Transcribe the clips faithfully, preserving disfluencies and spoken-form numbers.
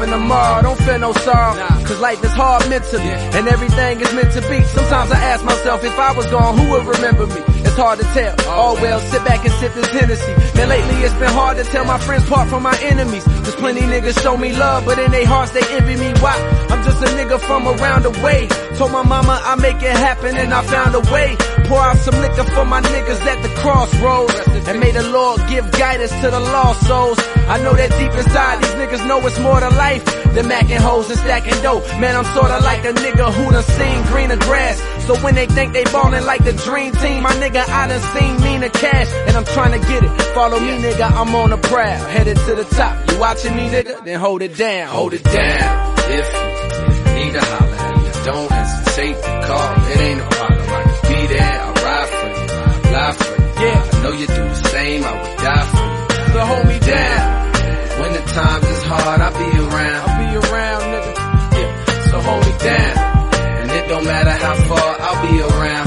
and tomorrow, don't feel no sorrow. Cause life is hard mentally, and everything is meant to be. Sometimes I ask myself, if I was gone, who would remember me? It's hard to tell. Oh well, sit back and sip this Hennessy. Man, lately it's been hard to tell my friends apart from my enemies. There's plenty niggas show me love, but in their hearts they envy me. Why? I'm just a nigga from around the way. Told my mama I make it happen, and I found a way. Pour out some liquor for my niggas at the crossroads, and may the Lord give guidance to the lost souls. I know that deep inside these niggas know it's more to life than macking hoes and stacking dough. Man, I'm sorta like a nigga who done seen greener grass. So when they think they ballin' like the dream team, my nigga, I done seen meaner cash, and I'm tryna get it. Follow me, nigga, I'm on the prowl, headed to the top. You watching me, nigga? Then hold it down. Hold it down. If you need a holler at me, don't hesitate to call. It ain't a problem. I can be there. I'll ride for you. I'll lie for you. Yeah. I know you do the same. I would die for you. So hold me down. When the times is hard, I'll be around. I'll be around, nigga. Yeah. So hold me down. And it don't matter how far, I'll be around.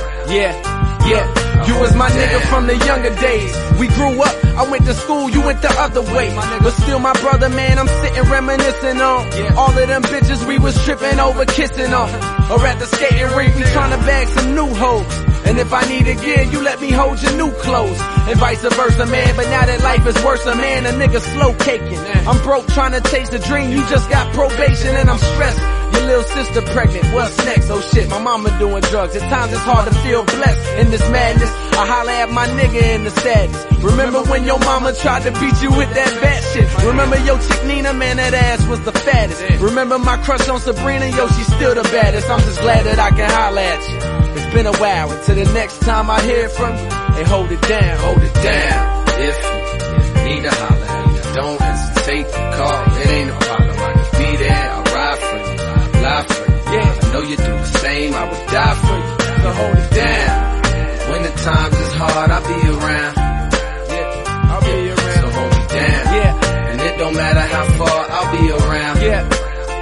Yeah, yeah. You was my nigga from the younger days. We grew up, I went to school, you went the other way. But still my brother, man, I'm sitting reminiscing on all of them bitches we was tripping over, kissing on. Or at the skating rink, we tryna bag some new hoes. And if I need a gear, you let me hold your new clothes. And vice versa, man, but now that life is worse, a man, a nigga slow caking. I'm broke trying to chase the dream, you just got probation and I'm stressed. Your little sister pregnant, what's next? Oh shit, my mama doing drugs. At times it's hard to feel blessed in this madness. I holler at my nigga in the sadness. Remember when your mama tried to beat you with that bat shit? Remember your chick Nina, man, that ass was the fattest. Remember my crush on Sabrina, yo, she's still the baddest. I'm just glad that I can holler at you. It's been a while, until the next time I hear from you, hey, hold it down, hold it down. If you need a holler at me, don't hesitate to call. It ain't a problem, I can be there. I'll ride for you, I'll lie for you. Yeah. I know you do the same, I would die for you. So hold it down. When the times is hard, I'll be around. Yeah, I'll be around. So hold me down. Yeah. And it don't matter how far, I'll be around. Yeah.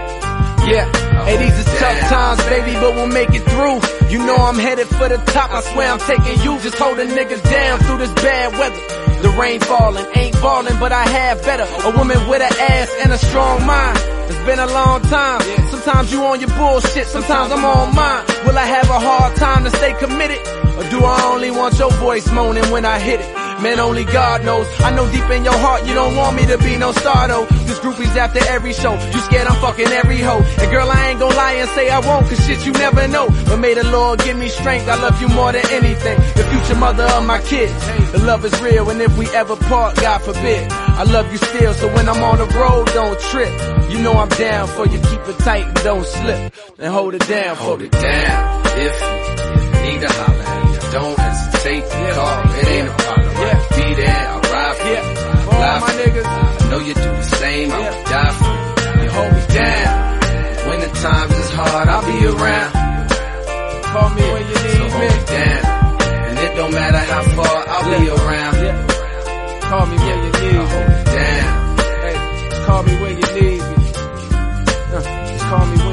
Yeah. Hey, these is tough times, baby, but we'll make it through. You know I'm headed for the top, I swear I'm taking you. Just hold a nigga down through this bad weather. The rain falling, ain't falling, but I have better. A woman with an ass and a strong mind. It's been a long time. Sometimes you on your bullshit, sometimes I'm on mine. Will I have a hard time to stay committed? Or do I only want your voice moaning when I hit it? Man, only God knows. I know deep in your heart you don't want me to be no star though. This groupies after every show, you scared I'm fucking every hoe. And girl, I ain't gon' lie and say I won't, cause shit you never know. But may the Lord give me strength, I love you more than anything. The future mother of my kids. The love is real, and if we ever part, God forbid, I love you still, so when I'm on the road, don't trip. You know I'm down for you, keep it tight and don't slip. And hold it down for Hold it down. If you need a holler at me, don't hesitate to call. It ain't a problem. Yeah. Be there, I'll ride for Yeah. you. For all Lie my for you. niggas. I know you do the same, I Yeah. would die for you. You hold me down. When the times is hard, I'll be around. Call me when you So need hold me. me down. And it don't matter how far, I'll be around. Yeah. Call me when you need I'll hold me. it down. Hey, call me when you need me. Uh, just call me when